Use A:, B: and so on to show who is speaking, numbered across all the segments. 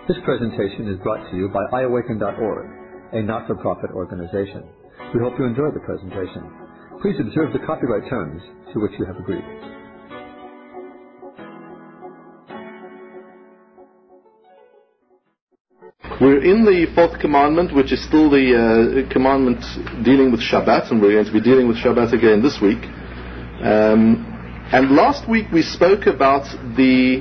A: This presentation is brought to you by iAwaken.org, a not-for-profit organization. We hope you enjoy the presentation. Please observe the copyright terms to which you have agreed.
B: We're in the fourth commandment, which is still the commandment dealing with Shabbat, and we're going to be dealing with Shabbat again this week. And last week we spoke about the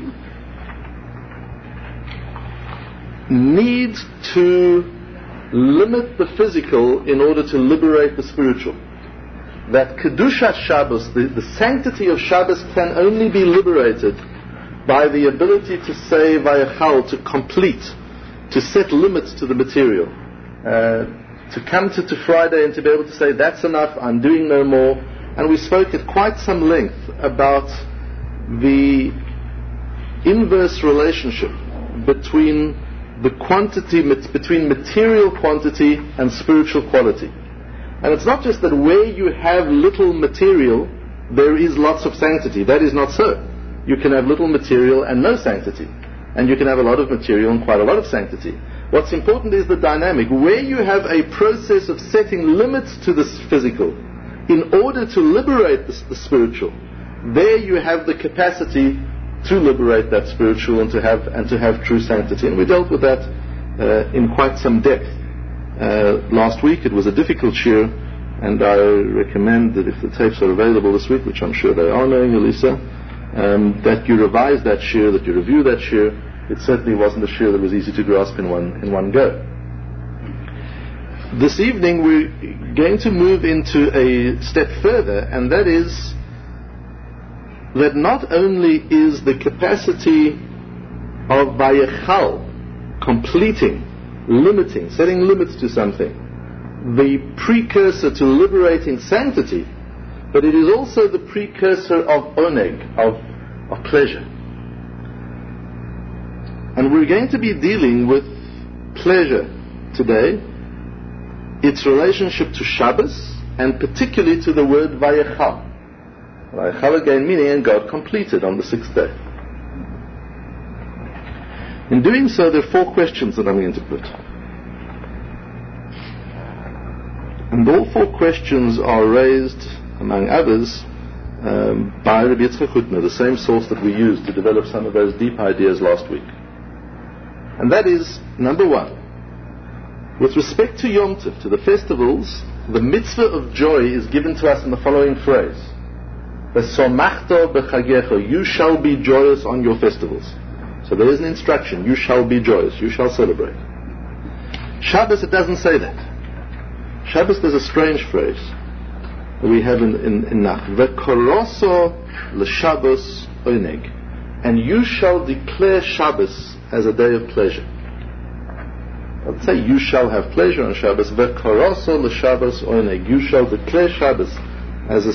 B: need to limit the physical in order to liberate the spiritual. That Kedushat Shabbos, the sanctity of Shabbos, can only be liberated by the ability to say Vayachal, to complete, to set limits to the material, to come to Friday and to be able to say, that's enough, I'm doing no more. And we spoke at quite some length about the inverse relationship between the quantity, between material quantity and spiritual quality. And it's not just that where you have little material, there is lots of sanctity. That is not so. You can have little material and no sanctity. And you can have a lot of material and quite a lot of sanctity. What's important is the dynamic. Where you have a process of setting limits to this physical in order to liberate the spiritual, there you have the capacity to liberate that spiritual and to have true sanctity. And we dealt with that in quite some depth last week. It was a difficult shiur, and I recommend that if the tapes are available this week, which I'm sure they are, knowing Elisa, that you revise that shiur, that you review that shiur. It certainly wasn't a shiur that was easy to grasp in one go. This evening we're going to move into a step further, and that is that not only is the capacity of Vayachal, completing, limiting, setting limits to something, the precursor to liberating sanctity, but it is also the precursor of oneg, of pleasure. And we're going to be dealing with pleasure today, its relationship to Shabbos, and particularly to the word Vayachal. Vayachal again meaning, and God completed on the sixth day. In doing so, there are four questions that I'm going to put. And all four questions are raised, among others, by Rabbi Yitzchak Hutner, the same source that we used to develop some of those deep ideas last week. And that is, number one, with respect to Yom Tov, to the festivals, the mitzvah of joy is given to us in the following phrase: V'somachta b'chagecha, you shall be joyous on your festivals. So there is an instruction, you shall be joyous, you shall celebrate. Shabbos, it doesn't say that. Shabbos, there's a strange phrase that we have in Nach. V'koroso l'Shabbos oneg, and you shall declare Shabbos as a day of pleasure. Let's say you shall have pleasure on Shabbos. V'koroso l'Shabbos oneg, you shall declare Shabbos as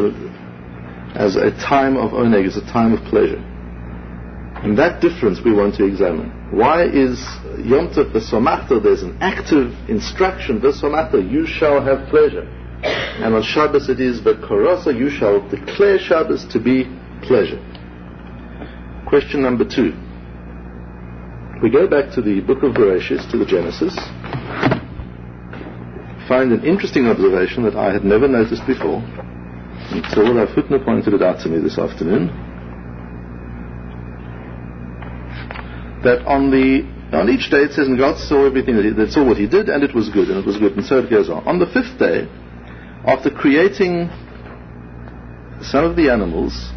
B: a time of oneg, as a time of pleasure. And that difference we want to examine. Why is Yom Tov v'somachta, there's an active instruction, v'somachta, you shall have pleasure. And on Shabbos it is v'koroso, you shall declare Shabbos to be pleasure. Question number two. We go back to the book of Bereshis, to the Genesis, find an interesting observation that I had never noticed before until Rav Hutner pointed it out to me this afternoon, that on each day it says, and God saw everything, that saw what He did, and it was good, and it was good, and so it goes on. On the fifth day, after creating some of the animals,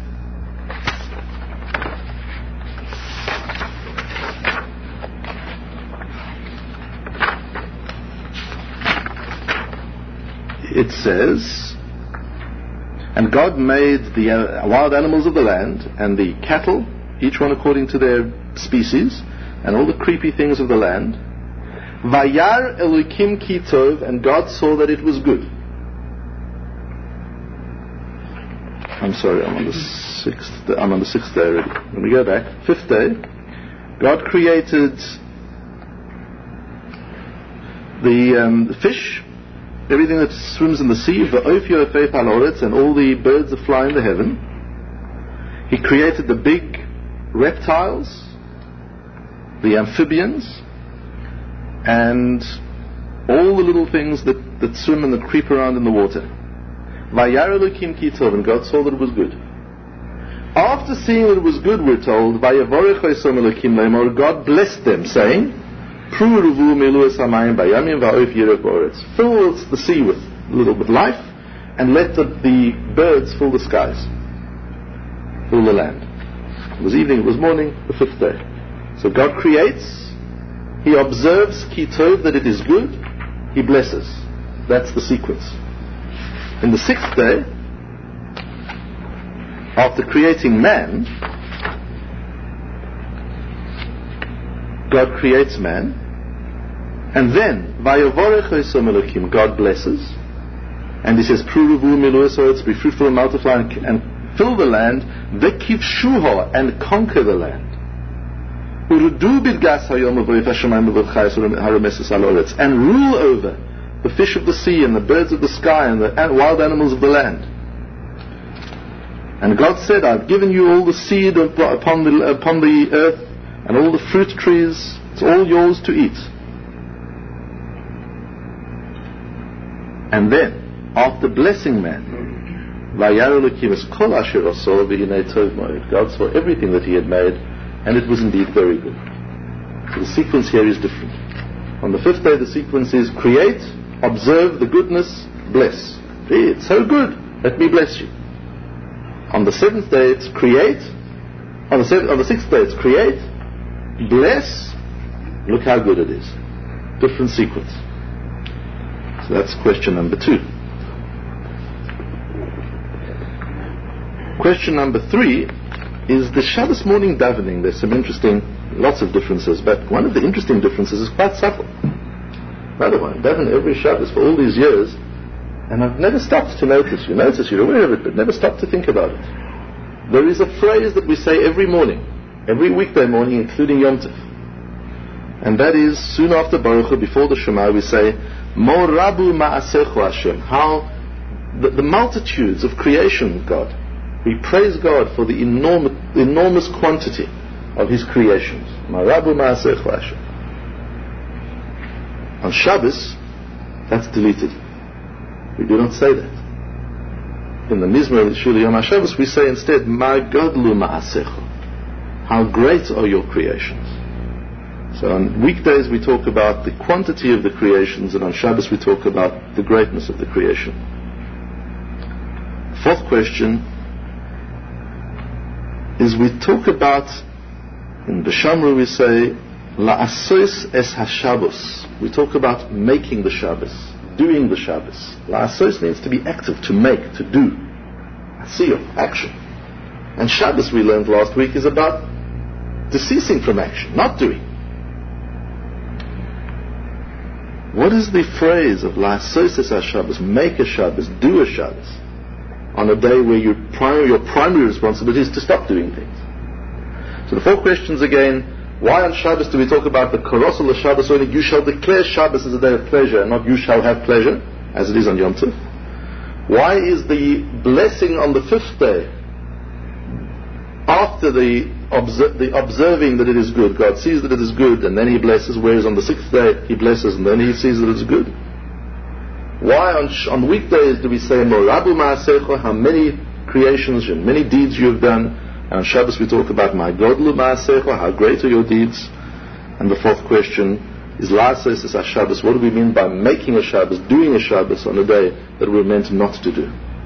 B: it says, and God made the wild animals of the land, and the cattle, each one according to their species, and all the creepy things of the land. Vayar Elokim ki tov, and God saw that it was good. I'm sorry, I'm on the sixth day already. Let me go back. Fifth day, God created the fish, everything that swims in the sea, and all the birds that fly in the heaven. He created the big reptiles, the amphibians, and all the little things that swim and that creep around in the water. Vayar Elokim ki tov, and God saw that it was good. After seeing that it was good, we're told, Vayavorech Osom Elokim le'emor, God blessed them, saying, Pru ruvu milu es hamayim bayamim va'oif yirek ba'oretz. Fill the sea with life, and let the birds fill the skies, fill the land. It was evening, it was morning, the fifth day. So God creates, He observes ki tov, that it is good, He blesses. That's the sequence. In the sixth day, after creating man, God creates man, and then Vayavorech Osom Elokim, God blesses, and He says, Pruruvu miluesoretz, be fruitful and multiply and fill the land, vekivshuha, and conquer the land. Urudu bidgas hayom v'rif hashamayim v'chayis harameses aloretz, and rule over the fish of the sea and the birds of the sky and the wild animals of the land. And God said, I've given you all the seed upon the earth and all the fruit trees. It's all yours to eat. And then, after blessing man, God saw everything that He had made, and it was indeed very good. So the sequence here is different. On the fifth day, the sequence is create, observe the goodness, bless. Hey, it's so good, let me bless you. On the seventh day, it's create. On the sixth day, it's create, bless. Look how good it is. Different sequence. So that's question number 2. Question number 3 is the Shabbos morning davening. There's some lots of differences, but one of the interesting differences is quite subtle. Another one, daven every Shabbos for all these years, and I've never stopped to notice. You notice, you're aware of it, but never stopped to think about it. There is a phrase that we say every morning, every weekday morning, including Yom Tov, and that is soon after Baruch Hu, before the Shema, we say, Mo rabu ma'asechu Hashem. How the multitudes of creation, God. We praise God for the enormous quantity of His creations. Mo rabu ma'asechu Hashem. On Shabbos, that's deleted. We do not say that. In the Mizmor Shuli Yom HaShabbos, we say instead, Ma gadlu ma'asechu. How great are your creations. So on weekdays we talk about the quantity of the creations, and on Shabbos we talk about the greatness of the creation. Fourth question is, we talk about, in B'Shamru we say, La'asos es HaShabbos. We talk about making the Shabbos, doing the Shabbos. La'asos means to be active, to make, to do. Asiyah, action. And Shabbos, we learned last week, is about ceasing from action, not doing. What is the phrase of La'asos es HaShabbos, make a Shabbos, do a Shabbos, on a day where your primary responsibility is to stop doing things? So the 4 questions again. Why on Shabbos do we talk about the Korosel Shabbos only? You shall declare Shabbos as a day of pleasure, and not you shall have pleasure, as it is on Yom Tov. Why is the blessing on the 5th day, after the observing that it is good? God sees that it is good, and then He blesses, whereas on the 6th day He blesses, and then He sees that it is good. Why on weekdays do we say, Morabu ma'asecho, how many creations and many deeds you have done? And on Shabbos we talk about my godlu ma'asecho, how great are your deeds? And the 4th question is La'asos es HaShabbos. What do we mean by making a Shabbos, doing a Shabbos on a day that we're meant not to do?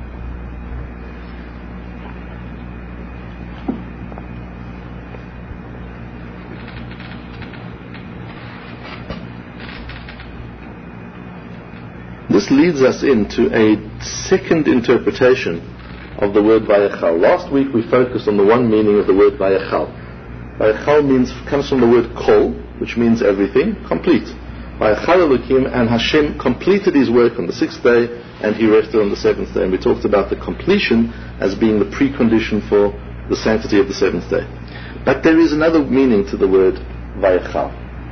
B: This leads us into a second interpretation of the word Vayechal. Last week we focused on the one meaning of the word Vayechal. Vayechal comes from the word Kol, which means everything, complete. Vayechal Elokim, and Hashem completed His work on the 6th day, and He rested on the 7th day. And we talked about the completion as being the precondition for the sanctity of the 7th day. But there is another meaning to the word Vayechal.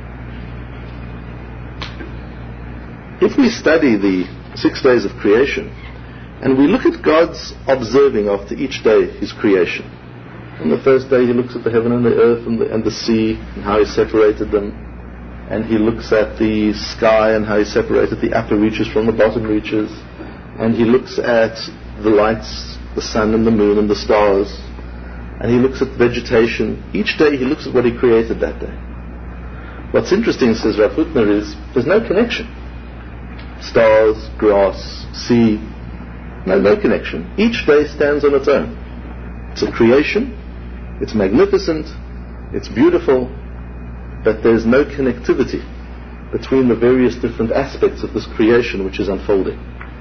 B: If we study the 6 days of creation, and we look at God's observing after each day His creation, On the first day he looks at the heaven and the earth and the sea and how he separated them. And he looks at the sky and how he separated the upper reaches from the bottom reaches. And he looks at the lights, the sun and the moon and the stars. And he looks at vegetation. Each day he looks at what he created that day. What's interesting, says Rav Hutner, is there's no connection. Stars, grass, sea, no connection. Each day stands on its own. It's a creation, it's magnificent, it's beautiful, but there's no connectivity between the various different aspects of this creation which is unfolding.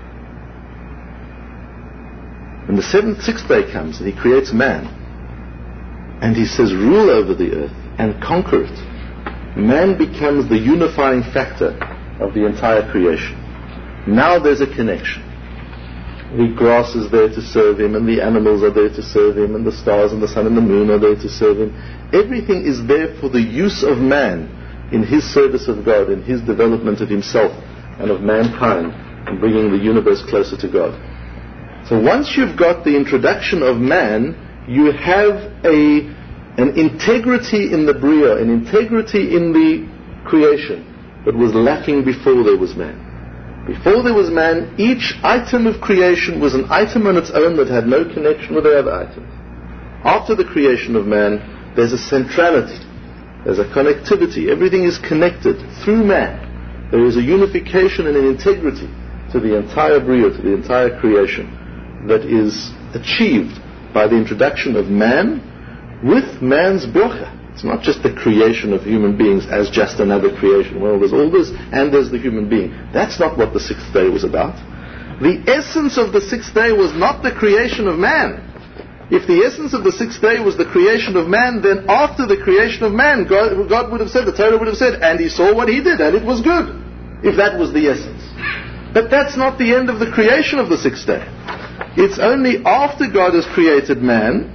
B: When the sixth day comes and he creates man, and he says rule over the earth and conquer it, man becomes the unifying factor of the entire creation. Now there's a connection. The grass is there to serve him, and the animals are there to serve him, and the stars and the sun and the moon are there to serve him. Everything is there for the use of man in his service of God, in his development of himself and of mankind, and bringing the universe closer to God. So once you've got the introduction of man, you have an integrity in the Bria, an integrity in the creation that was lacking before there was man. Before there was man, each item of creation was an item on its own that had no connection with the other items. After the creation of man, there's a centrality, there's a connectivity. Everything is connected through man. There is a unification and an integrity to the entire Bria, to the entire creation, that is achieved by the introduction of man with man's bracha. It's not just the creation of human beings as just another creation. Well, there's all this and there's the human being. That's not what the sixth day was about. The essence of the sixth day was not the creation of man. If the essence of the sixth day was the creation of man, then after the creation of man, God would have said, the Torah would have said, and he saw what he did, and it was good, if that was the essence. But that's not the end of the creation of the sixth day. It's only after God has created man,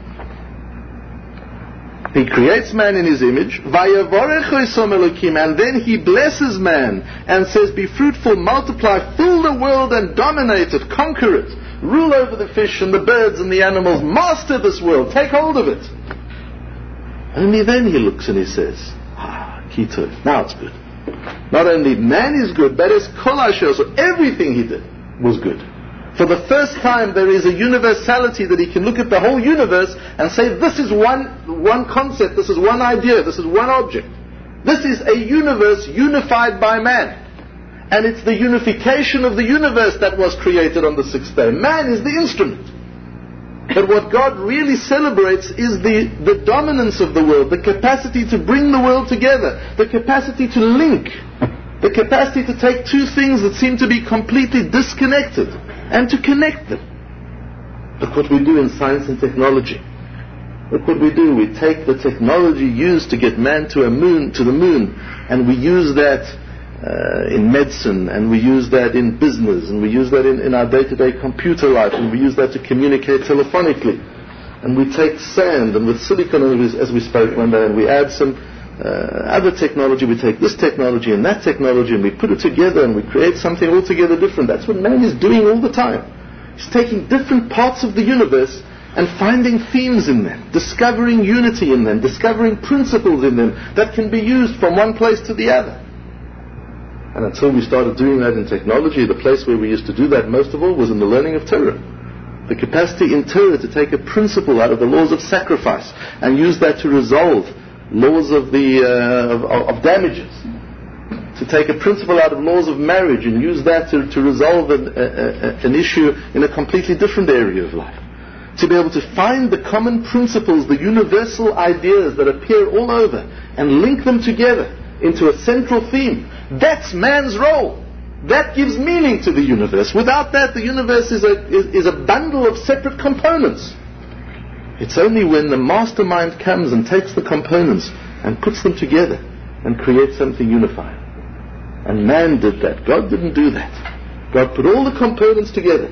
B: he creates man in his image, and then he blesses man and says, be fruitful, multiply, fill the world and dominate it, conquer it, rule over the fish and the birds and the animals, master this world, take hold of it. Only then he looks and he says, Kito, now it's good. Not only man is good, but as Kol Asher, so everything he did was good. For the first time there is a universality that he can look at the whole universe and say, this is one concept, this is one idea, this is one object. This is a universe unified by man. And it's the unification of the universe that was created on the sixth day. Man is the instrument. But what God really celebrates is the dominance of the world, the capacity to bring the world together, the capacity to link, the capacity to take two things that seem to be completely disconnected and to connect them. Look what we do in science and technology. Look what we do. We take the technology used to get man to the moon, and we use that in medicine, and we use that in business, and we use that in our day-to-day computer life, and we use that to communicate telephonically. And we take sand, and with silicon, as we spoke one day, and we add some other technology. We take this technology and that technology, and we put it together, and we create something altogether different. That's what man is doing all the time. He's taking different parts of the universe and finding themes in them, discovering unity in them, discovering principles in them that can be used from one place to the other. And until we started doing that in technology, the place where we used to do that most of all was in the learning of Torah. The capacity in Torah to take a principle out of the laws of sacrifice and use that to resolve laws of damages. To take a principle out of laws of marriage and use that to resolve an issue in a completely different area of life. To be able to find the common principles, the universal ideas that appear all over, and link them together into a central theme. That's man's role. That gives meaning to the universe. Without that, the universe is a bundle of separate components. It's only when the mastermind comes and takes the components and puts them together and creates something unified. And man did that. God didn't do that. God put all the components together,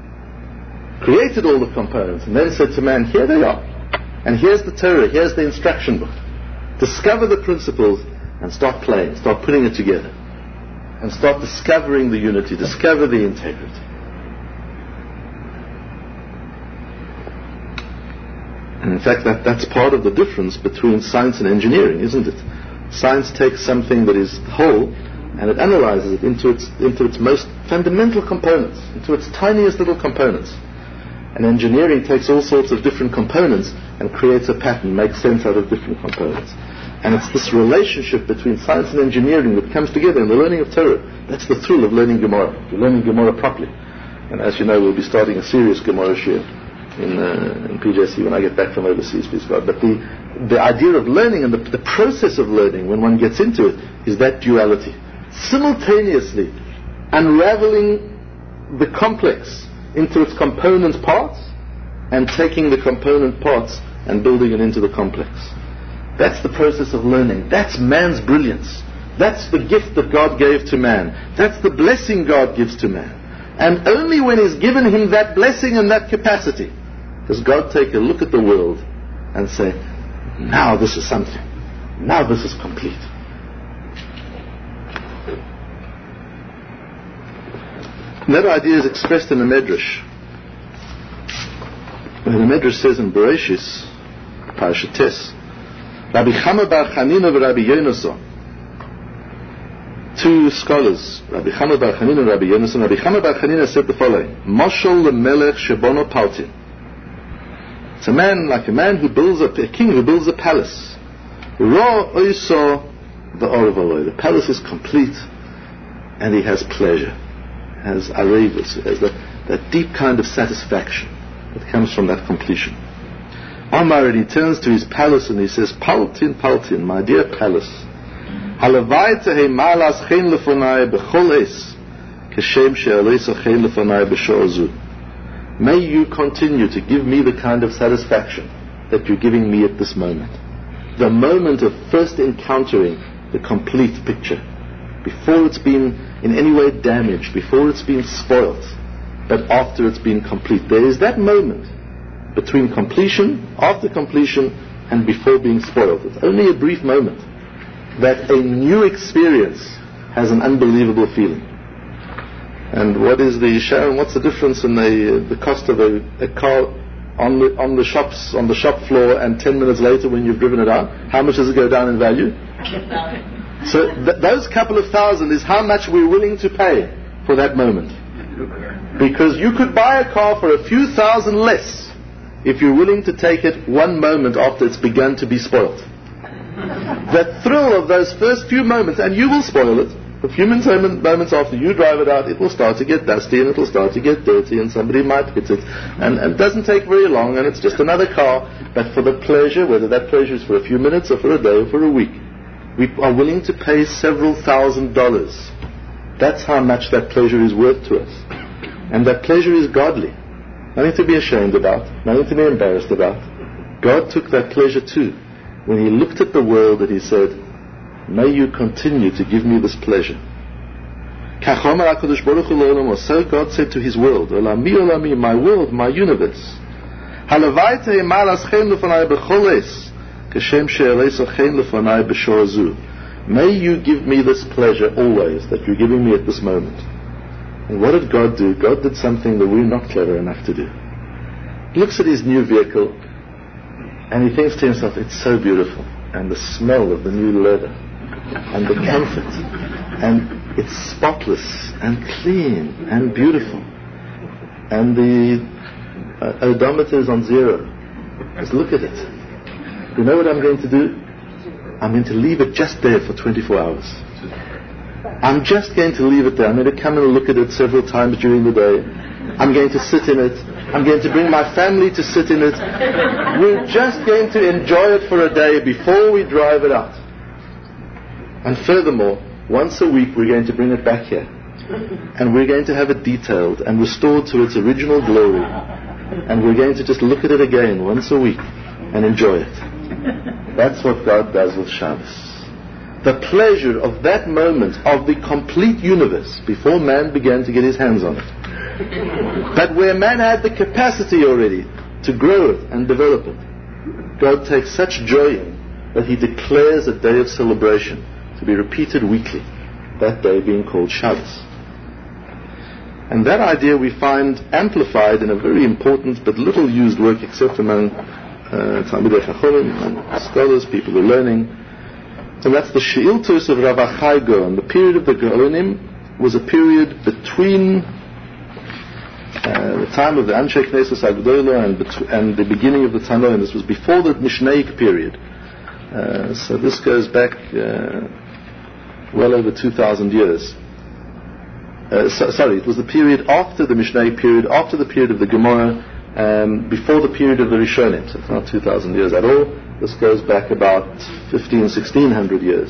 B: created all the components, and then said to man, here they are. And here's the Torah, here's the instruction book. Discover the principles and start playing, start putting it together. And start discovering the unity, discover the integrity. In fact, that's part of the difference between science and engineering, isn't it? Science takes something that is whole and it analyzes it into its most fundamental components, into its tiniest little components. And engineering takes all sorts of different components and creates a pattern, makes sense out of different components. And it's this relationship between science and engineering that comes together in the learning of Torah. That's the thrill of learning Gemara. You're learning Gemara properly. And as you know, we'll be starting a serious Gemara shiur in PJC when I get back from overseas, please God. But the idea of learning and the process of learning, when one gets into it, is that duality. Simultaneously unraveling the complex into its component parts and taking the component parts and building it into the complex. That's the process of learning. That's man's brilliance. That's the gift that God gave to man. That's the blessing God gives to man. And only when He's given him that blessing and that capacity does God take a look at the world and say, now this is something. Now this is complete. And that idea is expressed in the Medrash. When the Medrash says in Bereshis, Parashat Tes, Rabbi Chama bar Chanina and Rabbi Yonason, two scholars, Rabbi Chama bar Chanina and Rabbi Yonason. Rabbi Chama bar Chanina said the following: Moshel lemelech shebono paltin. It's a man who builds a king who builds a palace. Ra oiso the orvaloi. The palace is complete, and he has pleasure, has arevus, has that deep kind of satisfaction that comes from that completion. Omar, and he turns to his palace and he says, Paltin, Paltin, my dear palace, halavai tehe malas chen lefonai bechol es, keshem she'aleisa chen lefonai b'sho'azu. May you continue to give me the kind of satisfaction that you're giving me at this moment. The moment of first encountering the complete picture, before it's been in any way damaged, before it's been spoilt, but after it's been complete. There is that moment between completion, after completion, and before being spoiled. It's only a brief moment that a new experience has an unbelievable feeling. And what is the Sharon? What's the difference in the cost of a car on the shop floor, and 10 minutes later when you've driven it out? How much does it go down in value? So those couple of thousand is how much we're willing to pay for that moment. Because you could buy a car for a few thousand less if you're willing to take it one moment after it's begun to be spoiled. The thrill of those first few moments, and you will spoil it. A few moments after you drive it out, it will start to get dusty and it will start to get dirty and somebody might hit it. And it doesn't take very long and it's just another car. But for the pleasure, whether that pleasure is for a few minutes or for a day or for a week, we are willing to pay several $1,000s. That's how much that pleasure is worth to us. And that pleasure is godly. Nothing to be ashamed about, nothing to be embarrassed about. God took that pleasure too when He looked at the world and He said, may you continue to give me this pleasure. So God said to His world, Olami, Olami, my world, my universe. May you give me this pleasure always that you're giving me at this moment. And what did God do? God did something that we're not clever enough to do. He looks at his new vehicle and he thinks to himself, it's so beautiful. And the smell of the new leather and the comfort, and it's spotless and clean and beautiful, and the odometer is on zero. Just look at it. You know what I'm going to do? I'm going to leave it just there for 24 hours. I'm just going to leave it there. I'm going to come and look at it several times during the day. I'm going to sit in it. I'm going to bring my family to sit in it. We're just going to enjoy it for a day before we drive it out. And furthermore, once a week we're going to bring it back here. And we're going to have it detailed and restored to its original glory. And we're going to just look at it again once a week and enjoy it. That's what God does with Shabbos. The pleasure of that moment of the complete universe before man began to get his hands on it. But where man had the capacity already to grow it and develop it, God takes such joy in that He declares a day of celebration to be repeated weekly, that day being called Shabbos. And that idea we find amplified in a very important but little used work except among Talmidei Chachomim, and scholars, people who are learning. And that's the She'iltos of Rav Achai Gaon. The period of the Gaonim was a period between the time of the Anshe Knesset Agdola and the beginning of the Tanoim. This was before the Mishnaic period. So this goes back well over 2,000 years. Sorry, it was the period after the Mishnaic period, after the period of the Gemara, before the period of the Rishonim. So it's not 2,000 years at all. This goes back about 1600 years.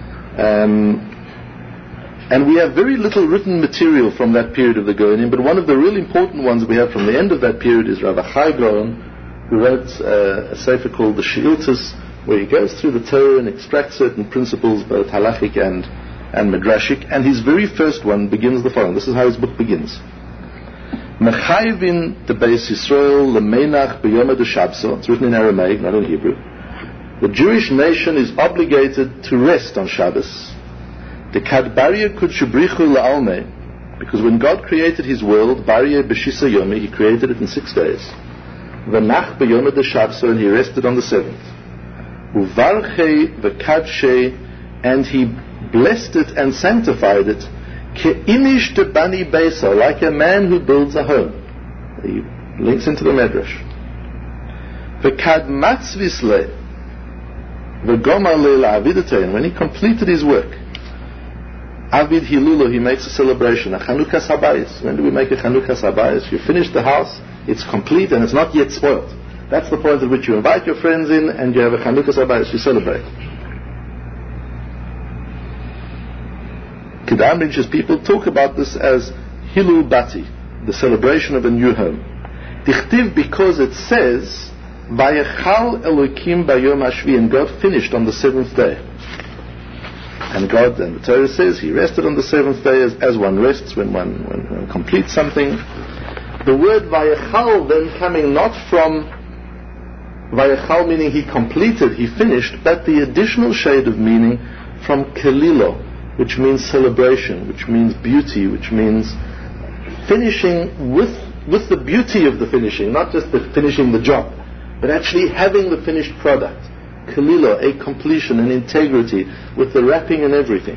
B: And we have very little written material from that period of the Gaonim, but one of the really important ones we have from the end of that period is Rav Achai Gaon, who wrote a sefer called the She'iltos, where he goes through the Torah and extracts certain principles, both halachic and midrashic, and his very first one begins the following. This is how his book begins. Mechayvin the Beis Yisrael lemenach b'yom ha'shabso. It's written in Aramaic, not in Hebrew. The Jewish nation is obligated to rest on Shabbos. The kad barya kudshubrichu la'almei, because when God created His world, barya b'shisa yomi, He created it in 6 days. V'nach b'yom ha'shabso, and He rested on the 7th. Uvarchei v'kadshei, and He blessed it and sanctified it, ke'imish de bani beisa, like a man who builds a home. He links into the Medrash. V'kad matzvisle v'gomar le'avidate, and when he completed his work, avid hilulo, he makes a celebration, a Chanukas Habayis. When do we make a Chanukas Habayis? You finish the house, it's complete and it's not yet spoiled. That's the point at which you invite your friends in and you have a Chanukas Habayis, you celebrate. Kedam Rinch's people talk about this as Hilul Bati, the celebration of a new home. Dichtiv, because it says, Vayechal Elokim Bayom Hashvi, and God finished on the 7th day. And God, and the Torah says, He rested on the 7th day as one rests when one completes something. The word Vayechal then coming not from Vayechal meaning He completed, He finished, but the additional shade of meaning from Kelilo, which means celebration, which means beauty, which means finishing with the beauty of the finishing, not just the finishing the job, but actually having the finished product. Kalila, a completion, an integrity, with the wrapping and everything.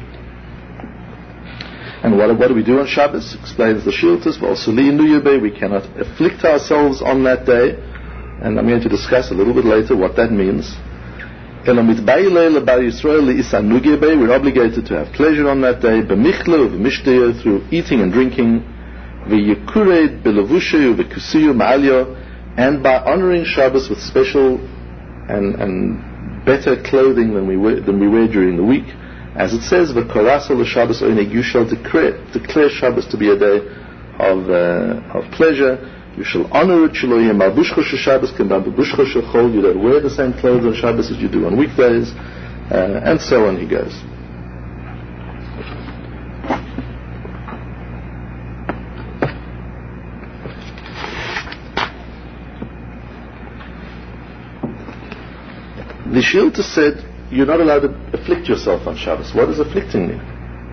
B: And what do we do on Shabbos? Explains the She'iltos, we cannot afflict ourselves on that day, and I'm going to discuss a little bit later what that means. We're obligated to have pleasure on that day, through eating and drinking, and by honoring Shabbos with special and better clothing than we wear during the week. As it says, Shabbos you shall declare Shabbos to be a day of pleasure. You shall honor it. You don't wear the same clothes on Shabbos as you do on weekdays, and so on. He goes. The She'iltos said you're not allowed to afflict yourself on Shabbos. What does afflicting mean?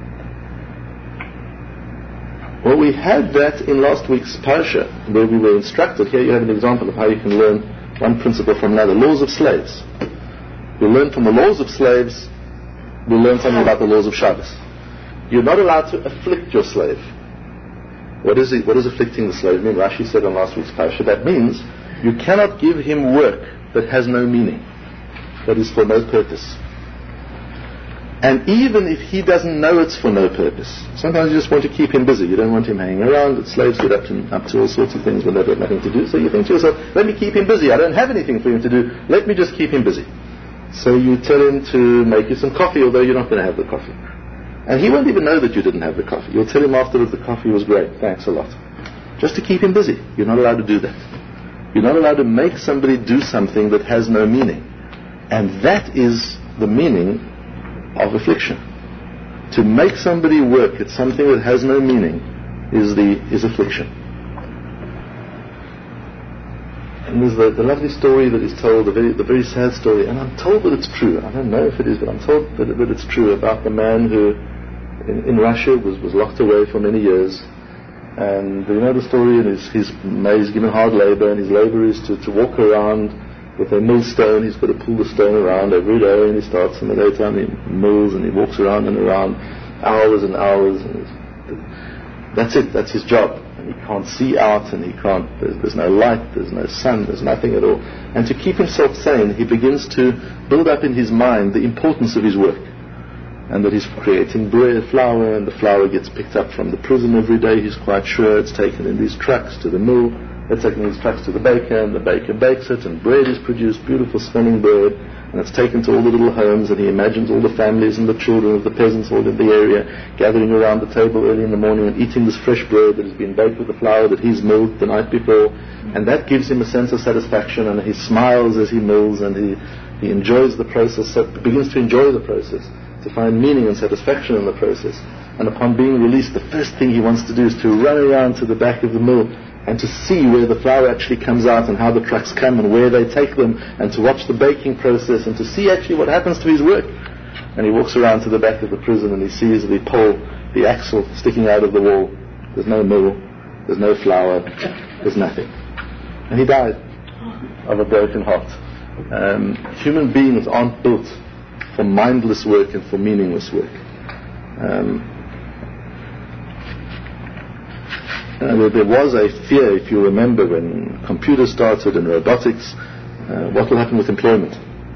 B: Well, we had that in last week's parasha, where we were instructed. Here you have an example of how you can learn one principle from another. Laws of slaves. We learn from the laws of slaves, we learn something about the laws of Shabbos. You're not allowed to afflict your slave. What does afflicting the slave mean? Rashi said on last week's parasha, that means you cannot give him work that has no meaning, that is for no purpose. And even if he doesn't know it's for no purpose, sometimes you just want to keep him busy. You don't want him hanging around. Slaves get up to all sorts of things when they've got nothing to do. So you think to yourself, let me keep him busy. I don't have anything for him to do. Let me just keep him busy. So you tell him to make you some coffee, although you're not going to have the coffee. And he won't even know that you didn't have the coffee. You'll tell him afterwards the coffee was great. Thanks a lot. Just to keep him busy. You're not allowed to do that. You're not allowed to make somebody do something that has no meaning. And that is the meaning of affliction. To make somebody work at something that has no meaning is affliction. And there's the lovely story that is told, the very sad story, and I'm told that it's true. I don't know if it is, but I'm told that it's true, about the man who in Russia was locked away for many years. And you know the story, and he's given hard labor, and his labor is to walk around with a millstone. He's got to pull the stone around every day, and he starts in the daytime, he mills and he walks around and around hours and hours, and that's it, that's his job. And he can't see out, and there's no light, there's no sun, there's nothing at all. And to keep himself sane, he begins to build up in his mind the importance of his work, and that he's creating bread, flour, and the flour gets picked up from the prison every day. He's quite sure it's taken in these trucks to the mill, it's taken in these trucks to the baker, and the baker bakes it, and bread is produced, beautiful smelling bread, and it's taken to all the little homes, and he imagines all the families and the children of the peasants all in the area gathering around the table early in the morning and eating this fresh bread that has been baked with the flour that he's milled the night before, and that gives him a sense of satisfaction, and he smiles as he mills, and he enjoys the process, begins to enjoy the process, to find meaning and satisfaction in the process. And upon being released, the first thing he wants to do is to run around to the back of the mill and to see where the flour actually comes out and how the trucks come and where they take them, and to watch the baking process and to see actually what happens to his work. And he walks around to the back of the prison and he sees the pole, the axle sticking out of the wall. There's no mill, there's no flour, there's nothing. And he died of a broken heart. Human beings aren't built for mindless work and for meaningless work. There was a fear, if you remember, when computers started and robotics, what will happen with employment?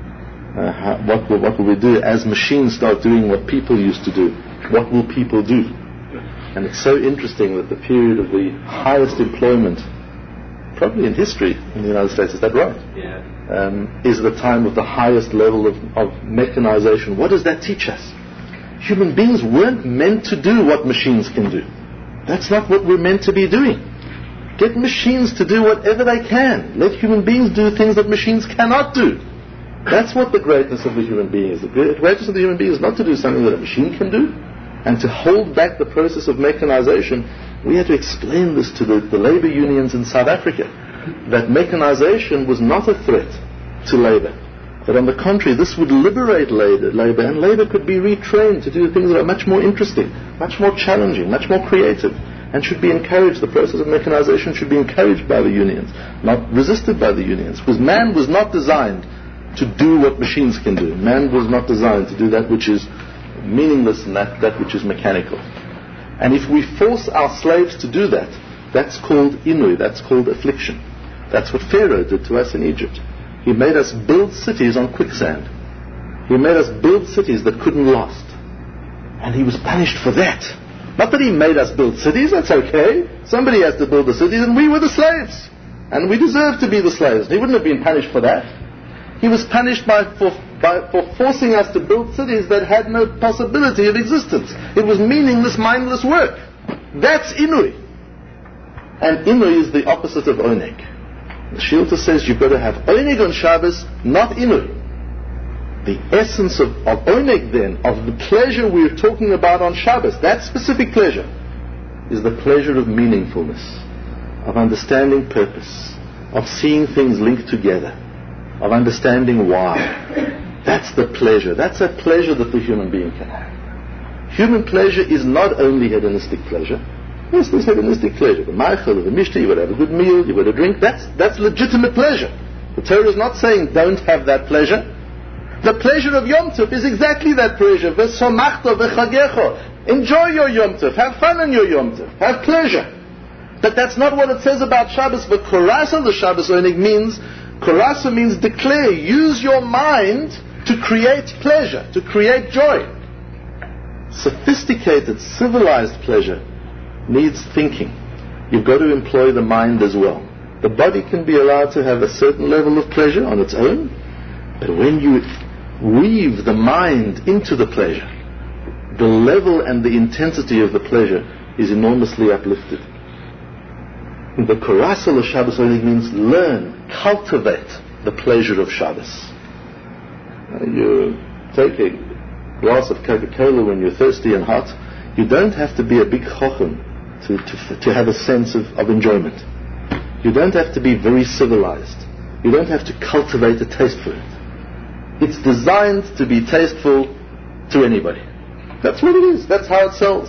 B: What will we do as machines start doing what people used to do? What will people do? And it's so interesting that the period of the highest employment, probably in history in the United States, is that right?
C: Yeah.
B: Is the time of the highest level of mechanization. What does that teach us? Human beings weren't meant to do what machines can do. That's not what we're meant to be doing. Get machines to do whatever they can. Let human beings do things that machines cannot do. That's what the greatness of the human being is. The greatness of the human being is not to do something that a machine can do, and to hold back the process of mechanization. We had to explain this to the labor unions in South Africa, that mechanization was not a threat to labor. That on the contrary, this would liberate labor, and labor could be retrained to do things that are much more interesting, much more challenging, much more creative, and should be encouraged. The process of mechanization should be encouraged by the unions, not resisted by the unions, because man was not designed to do what machines can do. Man was not designed to do that which is meaningless and that which is mechanical. And if we force our slaves to do that, that's called inui, that's called affliction. That's what Pharaoh did to us in Egypt. He made us build cities on quicksand. He made us build cities that couldn't last. And he was punished for that. Not that he made us build cities, that's okay. Somebody has to build the cities, and we were the slaves. And we deserved to be the slaves. He wouldn't have been punished for that. He was punished for forcing us to build cities that had no possibility of existence. It was meaningless, mindless work. That's Inui. And Inui is the opposite of Oneg. The Shilta says you've got to have Oneg on Shabbos, not Inui. The essence of Oneg then, of the pleasure we're talking about on Shabbos, that specific pleasure, is the pleasure of meaningfulness, of understanding purpose, of seeing things linked together, of understanding why. That's the pleasure. That's a pleasure that the human being can have. Human pleasure is not only hedonistic pleasure. Yes, there's hedonistic pleasure. The ma'achal, the mishta, you've got to have a good meal, you've got to drink. That's legitimate pleasure. The Torah is not saying don't have that pleasure. The pleasure of Yom Tov is exactly that pleasure. V'somachta v'chagecho. Enjoy your Yom Tov. Have fun in your Yom Tov. Have pleasure. But that's not what it says about Shabbos. But Korasa, the Shabbos Oneg means, Korasa means declare. Use your mind to create pleasure, to create joy. Sophisticated, civilized pleasure needs thinking. You've got to employ the mind as well. The body can be allowed to have a certain level of pleasure on its own, but when you weave the mind into the pleasure, the level and the intensity of the pleasure is enormously uplifted. The Korasel of Shabbos Oneg means learn, cultivate the pleasure of Shabbos. You take a glass of Coca-Cola when you're thirsty and hot. You don't have to be a big chochem to have a sense of enjoyment. You don't have to be very civilized. You don't have to cultivate a taste for it. It's designed to be tasteful to anybody. That's what it is. That's how it sells.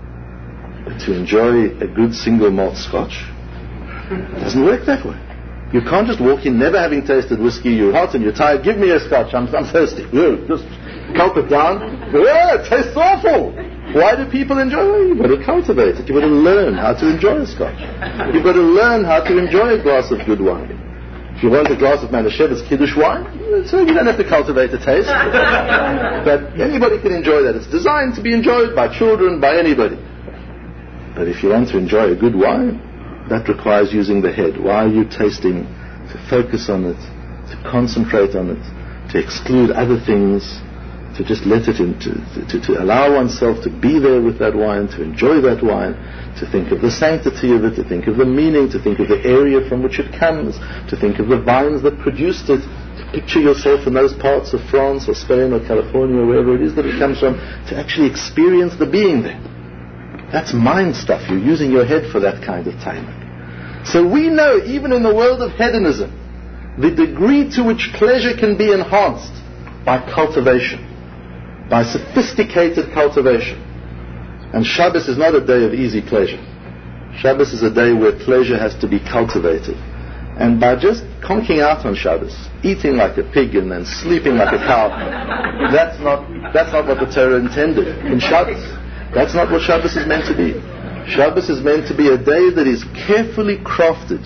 B: But to enjoy a good single malt scotch, it doesn't work that way. You can't just walk in never having tasted whiskey, you're hot and you're tired, give me a scotch, I'm thirsty. Just gulp it down. It tastes awful. Why do people enjoy it? You've got to cultivate it. You've got to learn how to enjoy a scotch. You've got to learn how to enjoy a glass of good wine. If you want a glass of Manischewitz Kiddush wine, so you don't have to cultivate the taste. But anybody can enjoy that. It's designed to be enjoyed by children, by anybody. But if you want to enjoy a good wine, that requires using the head. Why are you tasting? To focus on it, to concentrate on it, to exclude other things, to just let it in, to allow oneself to be there with that wine, to enjoy that wine, to think of the sanctity of it, to think of the meaning, to think of the area from which it comes, to think of the vines that produced it, to picture yourself in those parts of France or Spain or California or wherever it is that it comes from, to actually experience the being there. That's mind stuff. You're using your head for that kind of timing. So we know, even in the world of hedonism, the degree to which pleasure can be enhanced by cultivation, by sophisticated cultivation. And Shabbos is not a day of easy pleasure. Shabbos is a day where pleasure has to be cultivated. And by just conking out on Shabbos, eating like a pig and then sleeping like a cow, that's not what the Torah intended in Shabbos. That's not what Shabbos is meant to be. Shabbos is meant to be a day that is carefully crafted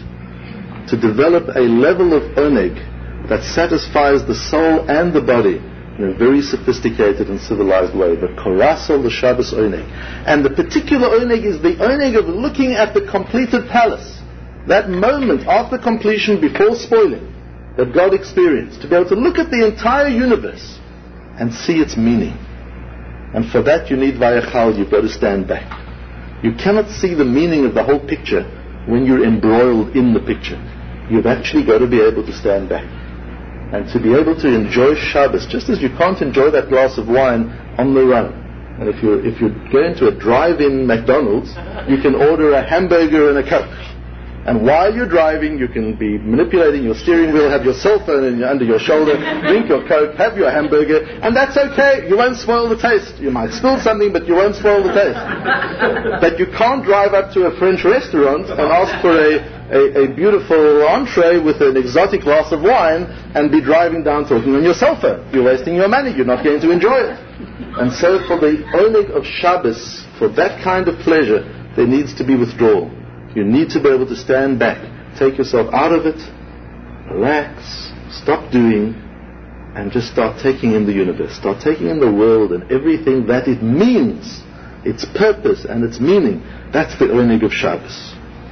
B: to develop a level of oneg that satisfies the soul and the body in a very sophisticated and civilized way. The korasol, the Shabbos oneg. And the particular oneg is the oneg of looking at the completed palace. That moment after completion, before spoiling, that God experienced. To be able to look at the entire universe and see its meaning. And for that you need vayachal, you've got to stand back. You cannot see the meaning of the whole picture when you're embroiled in the picture. You've actually got to be able to stand back. And to be able to enjoy Shabbos, just as you can't enjoy that glass of wine on the run. And if you're going to a drive-in McDonald's, you can order a hamburger and a Coke. And while you're driving, you can be manipulating your steering wheel, have your cell phone under your shoulder, drink your Coke, have your hamburger, and that's okay. You won't spoil the taste. You might spill something, but you won't spoil the taste. But you can't drive up to a French restaurant and ask for a beautiful entree with an exotic glass of wine and be driving down talking on your cell phone. You're wasting your money. You're not going to enjoy it. And so for the oneg of Shabbos, for that kind of pleasure, there needs to be withdrawal. You need to be able to stand back, take yourself out of it, relax, stop doing, and just start taking in the universe. Start taking in the world and everything that it means, its purpose and its meaning. That's the oneg of Shabbos.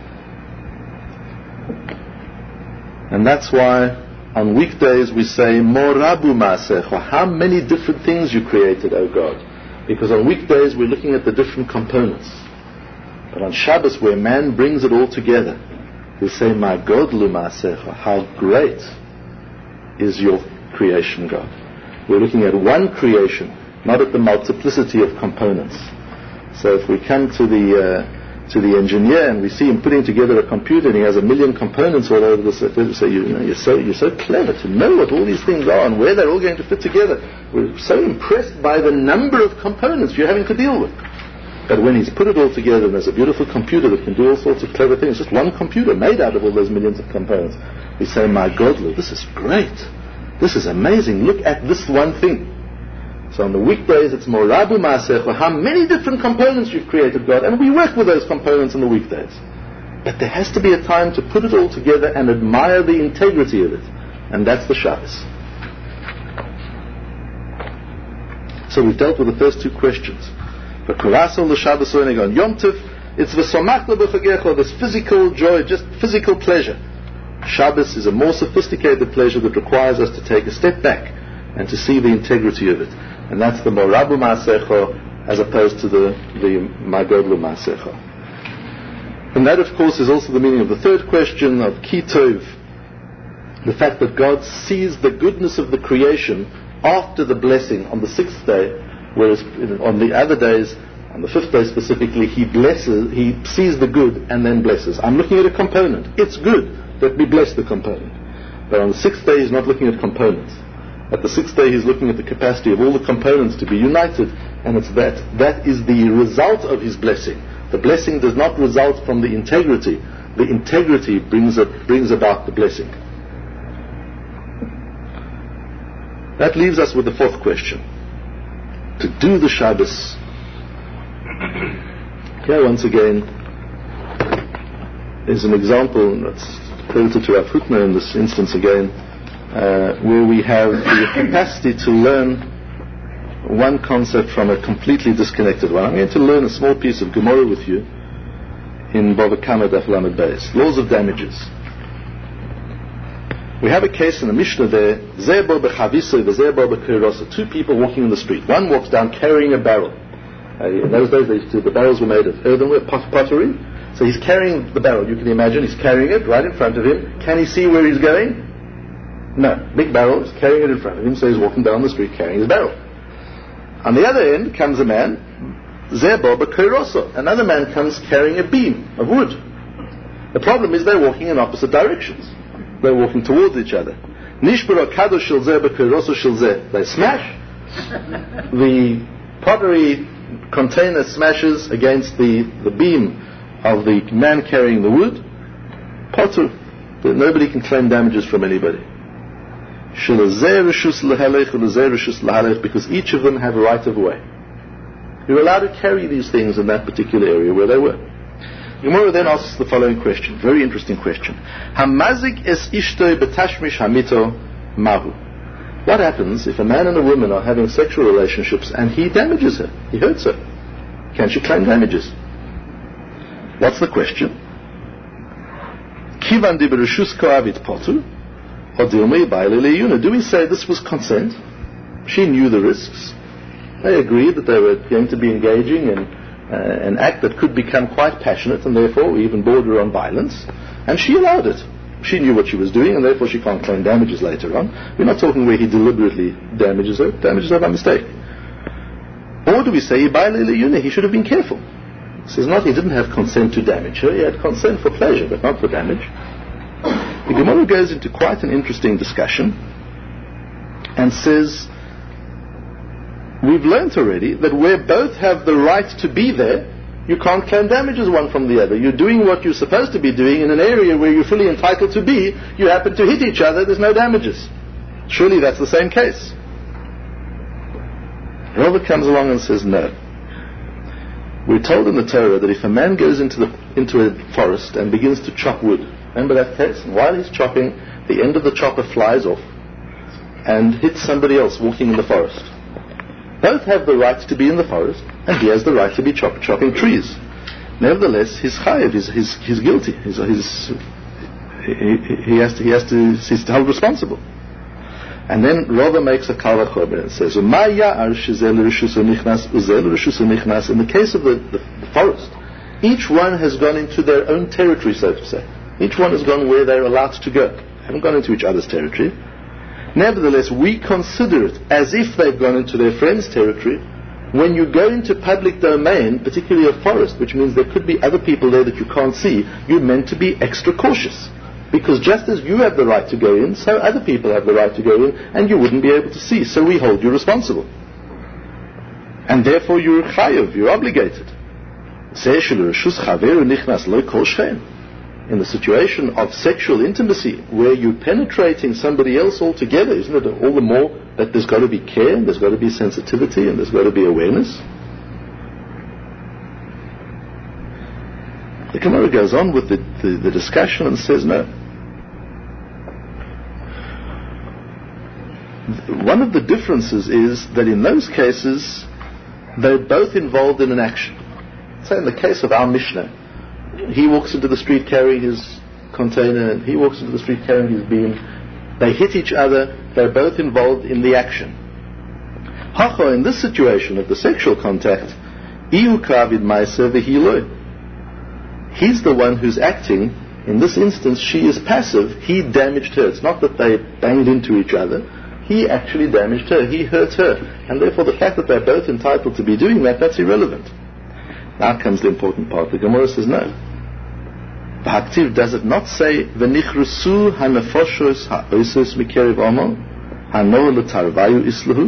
B: And that's why on weekdays we say, Morabu Ma'asecha, how many different things you created, O God. Because on weekdays we're looking at the different components. But on Shabbos, where man brings it all together, we say, My God, Ma'asecha, how great is your creation, God. We're looking at one creation, not at the multiplicity of components. So if we come to the engineer and we see him putting together a computer and he has 1 million components all over the surface, we say, you're so clever to know what all these things are and where they're all going to fit together. We're so impressed by the number of components you're having to deal with. But when he's put it all together and there's a beautiful computer that can do all sorts of clever things, just one computer made out of all those millions of components, we say, My God, Lord, this is great. This is amazing. Look at this one thing. So on the weekdays it's Morabu Ma'asecha, how many different components you've created, God, and we work with those components on the weekdays. But there has to be a time to put it all together and admire the integrity of it. And that's the Shabbos. So we've dealt with the first two questions. But Kurasol the Shabbos oneg on Yom Tov, it's v'somach le'b'chagecha, this physical joy, just physical pleasure. Shabbos is a more sophisticated pleasure that requires us to take a step back and to see the integrity of it. And that's the Morabu Ma'asecha as opposed to the Magodlu Ma'asecha. And that, of course, is also the meaning of the third question of Ki Tov, the fact that God sees the goodness of the creation after the blessing on the sixth day, whereas on the other days, on the fifth day specifically, he sees the good and then blesses. I'm looking at a component. It's good that we bless the component. But on the sixth day, he's not looking at components. At the sixth day, he's looking at the capacity of all the components to be united, and it's that is the result of his blessing. The blessing does not result from the integrity. the integrity brings about the blessing. That leaves us with the fourth question. To do the Shabbos. Here once again is an example that's credited to Rav Hutner in this instance again, where we have the capacity to learn one concept from a completely disconnected one. I'm going to learn a small piece of Gemara with you in Bava Kama Daf Lamed Beis. Laws of damages. We have a case in the Mishnah there, two people walking in the street. One walks down carrying a barrel. In those days, the barrels were made of earthenware, pottery. So he's carrying the barrel. You can imagine he's carrying it right in front of him. Can he see where he's going? No. Big barrel, he's carrying it in front of him, so he's walking down the street carrying his barrel. On the other end comes a man, another man comes carrying a beam of wood. The problem is they're walking in opposite directions. They're walking towards each other. They smash. The pottery container smashes against the beam of the man carrying the wood. Potter. Nobody can claim damages from anybody. Because each of them have a right of way. You're allowed to carry these things in that particular area where they were. Gemara then asks the following question, very interesting question. Hamazik es ishtoi betashmish hamito mahu. What happens if a man and a woman are having sexual relationships and he damages her, he hurts her? Can she claim damages? What's the question? Kivan di bereshus koavit potu, or dilmei baile leyuna. Do we say this was consent? She knew the risks. They agreed that they were going to be engaging in an act that could become quite passionate and therefore even border on violence, and she allowed it. She knew what she was doing and therefore she can't claim damages later on. We're not talking where he deliberately damages her by mistake. Or do we say he should have been careful? He says not, he didn't have consent to damage her, he had consent for pleasure but not for damage. The Gemara goes into quite an interesting discussion and says, we've learnt already that where both have the right to be there, you can't claim damages one from the other. You're doing what you're supposed to be doing in an area where you're fully entitled to be. You happen to hit each other, there's no damages. Surely that's the same case. Rava comes along and says no. We're told in the Torah that if a man goes into a forest and begins to chop wood, remember that case? And while he's chopping, the end of the chopper flies off and hits somebody else walking in the forest. Both have the right to be in the forest, and he has the right to be chopping trees. Nevertheless, he's chayav, he's guilty. He's held responsible. And then Rava makes a kal vachomer and says, in the case of the forest, each one has gone into their own territory, so to say. Each one has gone where they're allowed to go. They haven't gone into each other's territory. Nevertheless, we consider it as if they've gone into their friend's territory. When you go into public domain, particularly a forest, which means there could be other people there that you can't see, you're meant to be extra cautious. Because just as you have the right to go in, so other people have the right to go in, and you wouldn't be able to see. So we hold you responsible. And therefore you're chayav, you're obligated. In the situation of sexual intimacy, where you're penetrating somebody else altogether, isn't it all the more that there's got to be care, and there's got to be sensitivity, and there's got to be awareness? The Gemara goes on with the discussion and says no. One of the differences is that in those cases, they're both involved in an action. Say in the case of our Mishnah, he walks into the street carrying his container, and he walks into the street carrying his beam. They hit each other, they're both involved in the action. Hacha, in this situation of the sexual contact, ihu kavid ma'aseh v'hiloi. He's the one who's acting. In this instance, she is passive. He damaged her. It's not that they banged into each other. He actually damaged her. He hurt her. And therefore the fact that they're both entitled to be doing that, that's irrelevant. Now comes the important part. The Gemara says no. The Haktiv, does it not say v'nichrusu ha'nefoshos ha'osos mikerev omo ha'noa l'tarvayu islahu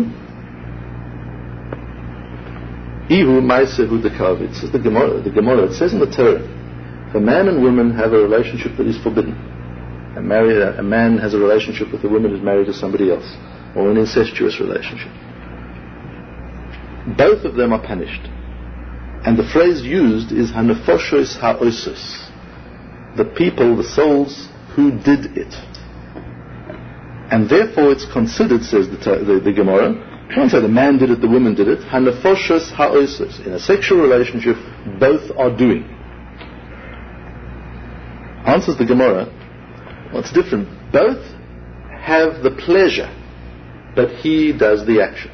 B: ihu ma'asehu dekavit? Says the Gemara. It says in the Torah If a man and woman have a relationship that is forbidden, a man has a relationship with a woman who's married to somebody else, or an incestuous relationship, both of them are punished. And the phrase used is hanefoshes ha'osos, the people, the souls who did it. And therefore it's considered, says the Gemara, you can't say the man did it, the woman did it. Hanefoshes ha'osos. In a sexual relationship, both are doing. Answers the Gemara, well, it's different. Both have the pleasure, but he does the action.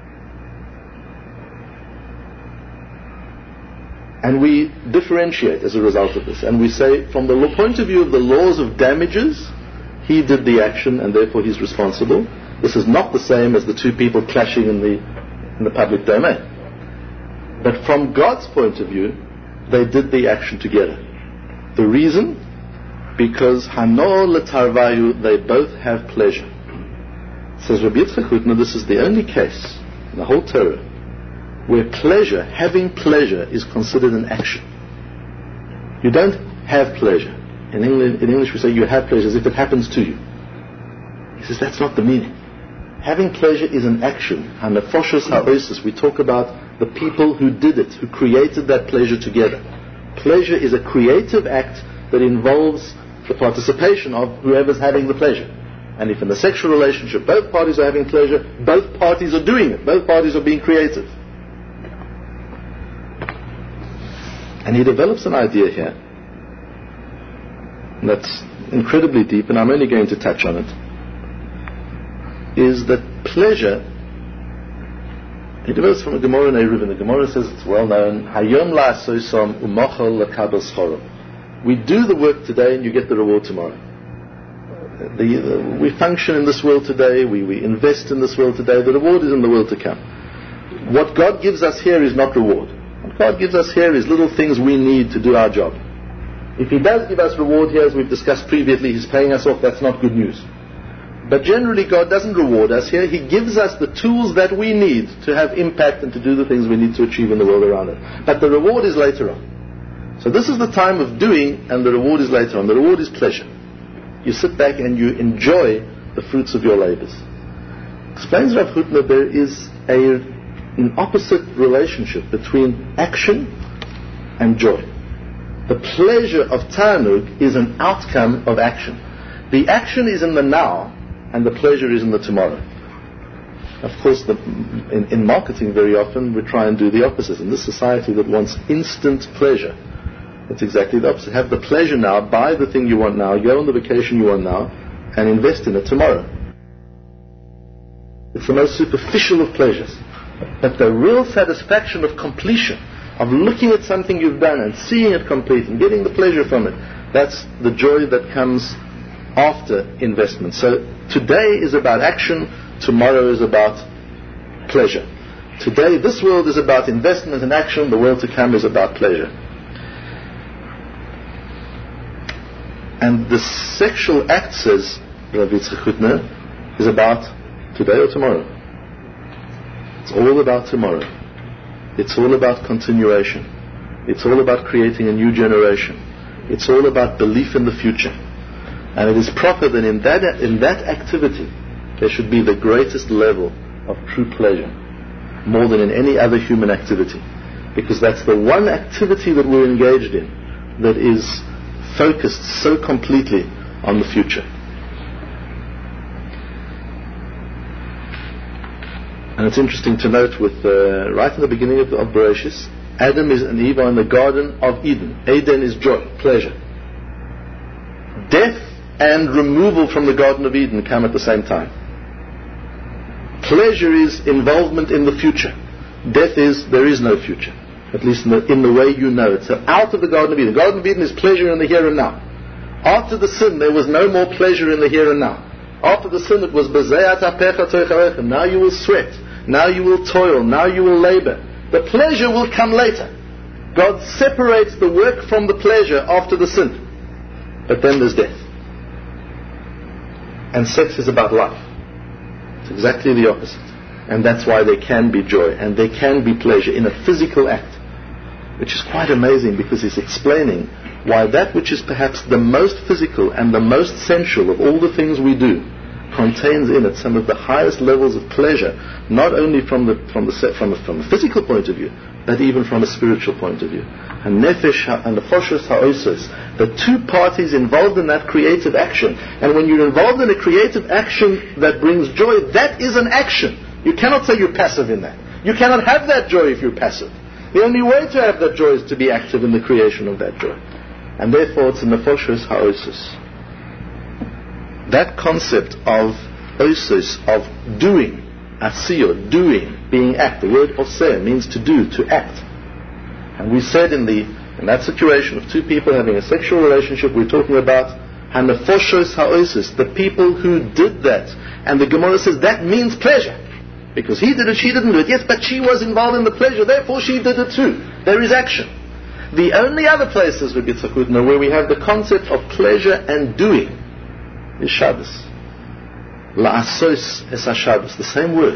B: And we differentiate as a result of this. And we say, from the point of view of the laws of damages, he did the action and therefore he's responsible. This is not the same as the two people clashing in the public domain. But from God's point of view, they did the action together. The reason? Because Hano letarvayu, they both have pleasure. Says Rabbi Yitzchak Hutner, this is the only case in the whole Torah where pleasure, having pleasure, is considered an action. You don't have pleasure. In English we say you have pleasure as if it happens to you. He says that's not the meaning. Having pleasure is an action. And the Hanefoshes ha'osos, we talk about the people who did it, who created that pleasure together. Pleasure is a creative act that involves the participation of whoever's having the pleasure. And if in the sexual relationship both parties are having pleasure, both parties are doing it, both parties are being creative. And he develops an idea here that's incredibly deep, and I'm only going to touch on it, is that pleasure, he develops from a Gemara in Eruv, and the Gemara says it's well known, Hayom la'asosom u'mochel l'kabel schoro. We do the work today and you get the reward tomorrow. We function in this world today, we invest in this world today, the reward is in the world to come. What God gives us here is not reward. What God gives us here is little things we need to do our job. If He does give us reward here, as we've discussed previously, He's paying us off, that's not good news. But generally God doesn't reward us here. He gives us the tools that we need to have impact and to do the things we need to achieve in the world around us. But the reward is later on. So this is the time of doing, and the reward is later on. The reward is pleasure. You sit back and you enjoy the fruits of your labors. Explains Rav Hutner, there is an opposite relationship between action and joy. The pleasure of Ta'anug is an outcome of action. The action is in the now, and the pleasure is in the tomorrow. Of course, in marketing very often we try and do the opposite. In this society that wants instant pleasure, it's exactly the opposite. Have the pleasure now, buy the thing you want now, go on the vacation you want now, and invest in it tomorrow. It's the most superficial of pleasures. But the real satisfaction of completion, of looking at something you've done and seeing it complete and getting the pleasure from it, that's the joy that comes after investment. So today is about action, tomorrow is about pleasure. Today, this world is about investment and action, the world to come is about pleasure. And the sexual act, says Rav Yitzchak Hutner, is about today or tomorrow. It's all about tomorrow. It's all about continuation. It's all about creating a new generation. It's all about belief in the future. And it is proper that in that activity there should be the greatest level of true pleasure, more than in any other human activity. Because that's the one activity that we're engaged in that is focused so completely on the future. And it's interesting to note with right in the beginning of Bereshis, Adam and Eve are in the Garden of Eden. Eden is joy, pleasure. Death and removal from the Garden of Eden come at the same time. Pleasure is involvement in the future. Death is there is no future, at least in the way you know it. So out of the Garden of Eden. The Garden of Eden is pleasure in the here and now. After the sin, there was no more pleasure in the here and now. After the sin, it was now you will sweat, now you will toil, now you will labor. The pleasure will come later. God separates the work from the pleasure after the sin. But then there's death. And sex is about life. It's exactly the opposite. And that's why there can be joy and there can be pleasure in a physical act. which is quite amazing, because he's explaining why that which is perhaps the most physical and the most sensual of all the things we do contains in it some of the highest levels of pleasure, not only from a physical point of view, but even from a spiritual point of view. And nefesh and the foshos ha'osos, the two parties involved in that creative action. And when you're involved in a creative action that brings joy, that is an action. You cannot say you're passive in that. You cannot have that joy if you're passive. The only way to have that joy is to be active in the creation of that joy. And therefore it's in the foshos ha'osos. That concept of osos, of doing, asiyah, doing, being act. The word oseh means to do, to act. And we said in that situation of two people having a sexual relationship, we're talking about hanefoshos ha'osos, the people who did that. And the Gemara says that means pleasure. Because he did it, she didn't do it. Yes, but she was involved in the pleasure, therefore she did it too. There is action. The only other places with Yitzchak Hutner where we have the concept of pleasure and doing is Shabbos. La'asos es ha-Shabbos, the same word.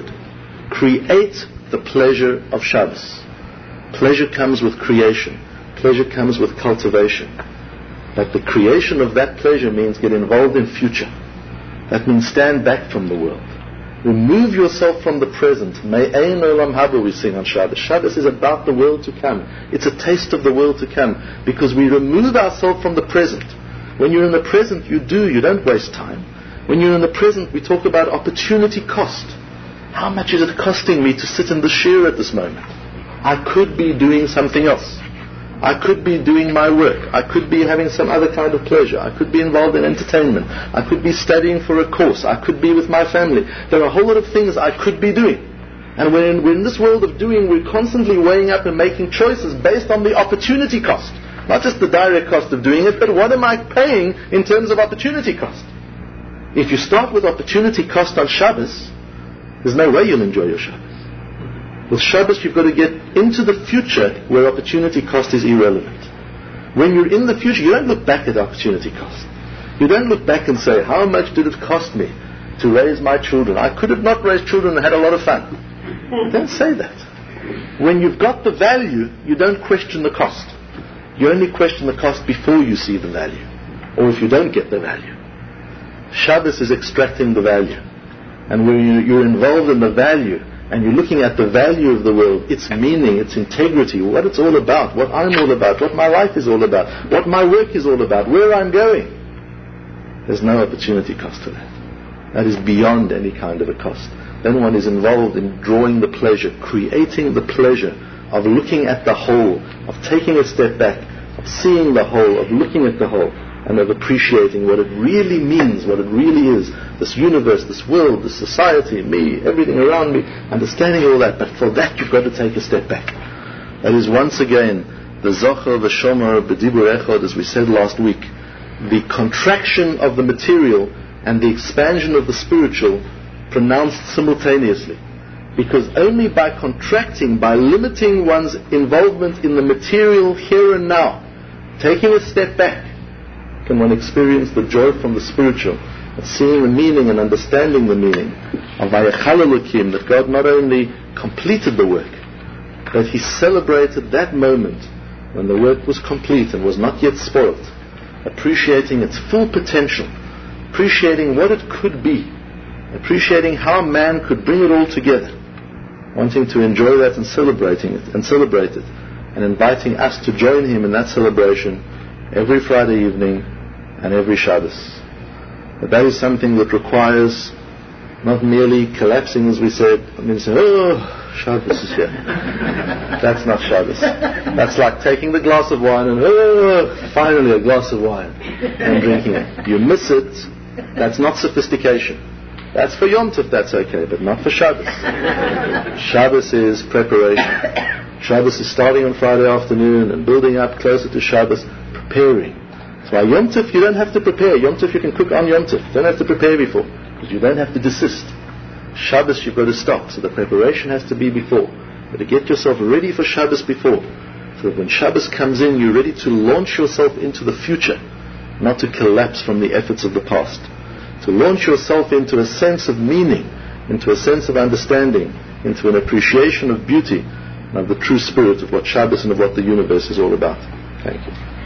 B: Create the pleasure of Shabbos. Pleasure comes with creation. Pleasure comes with cultivation. But the creation of that pleasure means get involved in future. That means stand back from the world. Remove yourself from the present. Me'ein olam haba, we sing on Shabbos. Shabbos is about the world to come. It's a taste of the world to come, because we remove ourselves from the present. When you're in the present, you don't waste time. When you're in the present, we talk about opportunity cost. How much is it costing me to sit in the shir at this moment? I could be doing something else. I could be doing my work. I could be having some other kind of pleasure. I could be involved in entertainment. I could be studying for a course. I could be with my family. There are a whole lot of things I could be doing. And when we're in this world of doing, we're constantly weighing up and making choices based on the opportunity cost. Not just the direct cost of doing it, but what am I paying in terms of opportunity cost? If you start with opportunity cost on Shabbos, there's no way you'll enjoy your Shabbos. With Shabbos, you've got to get into the future where opportunity cost is irrelevant. When you're in the future, you don't look back at opportunity cost. You don't look back and say, how much did it cost me to raise my children? I could have not raised children and had a lot of fun. You don't say that. When you've got the value, you don't question the cost. You only question the cost before you see the value, or if you don't get the value. Shabbos is extracting the value. And when you're involved in the value, and you're looking at the value of the world, its meaning, its integrity, what it's all about, what I'm all about, what my life is all about, what my work is all about, where I'm going, there's no opportunity cost to that. That is beyond any kind of a cost. Then one is involved in drawing the pleasure, creating the pleasure of looking at the whole, of taking a step back, of seeing the whole, of looking at the whole, and of appreciating what it really means, what it really is, this universe, this world, this society, me, everything around me, understanding all that. But for that you've got to take a step back. That is once again the Zocher, the Shomer, B'dibur Echad, as we said last week, the contraction of the material and the expansion of the spiritual pronounced simultaneously. Because only by contracting, by limiting one's involvement in the material here and now, taking a step back, can one experience the joy from the spiritual, and seeing the meaning and understanding the meaning of Vayachal Elokim, that God not only completed the work, but He celebrated that moment when the work was complete and was not yet spoiled, appreciating its full potential, appreciating what it could be, appreciating how man could bring it all together, wanting to enjoy that and celebrate it, and inviting us to join Him in that celebration every Friday evening and every Shabbos. But that is something that requires not merely collapsing, as we said, and then saying, oh, Shabbos is here. That's not Shabbos. That's like taking the glass of wine and, oh, finally a glass of wine, and drinking it. You miss it, that's not sophistication. That's for Yom Tov, that's okay, but not for Shabbos. Shabbos is preparation. Shabbos is starting on Friday afternoon and building up closer to Shabbos, preparing. So by Yom Tov you don't have to prepare. Yom Tov you can cook on Yom Tov. You don't have to prepare before, because you don't have to desist. Shabbos you've got to stop, so the preparation has to be before. But to get yourself ready for Shabbos before, so that when Shabbos comes in you're ready to launch yourself into the future, not to collapse from the efforts of the past. To launch yourself into a sense of meaning, into a sense of understanding, into an appreciation of beauty of the true spirit of what Shabbos and of what the universe is all about. Thank you.